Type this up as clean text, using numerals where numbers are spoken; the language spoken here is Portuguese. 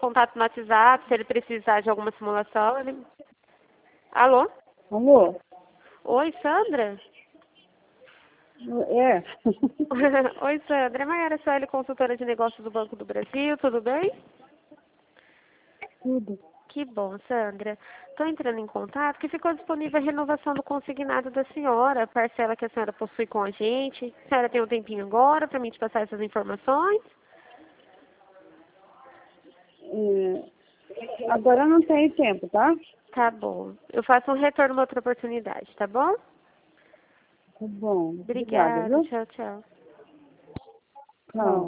contato no WhatsApp, se ele precisar de alguma simulação. Alô? Alô? Oi, Sandra? É. Oi, Sandra. É Maiara Sueli, consultora de negócios do Banco do Brasil, tudo bem? Tudo. Que bom, Sandra. Estou entrando em contato que ficou disponível a renovação do consignado da senhora, a parcela que a senhora possui com a gente. A senhora tem um tempinho agora para mim te passar essas informações? Agora eu não tenho tempo, tá? Tá bom. Eu faço um retorno em outra oportunidade, tá bom? Tá bom. Obrigada, Obrigada. viu? Tchau, tchau. Tchau.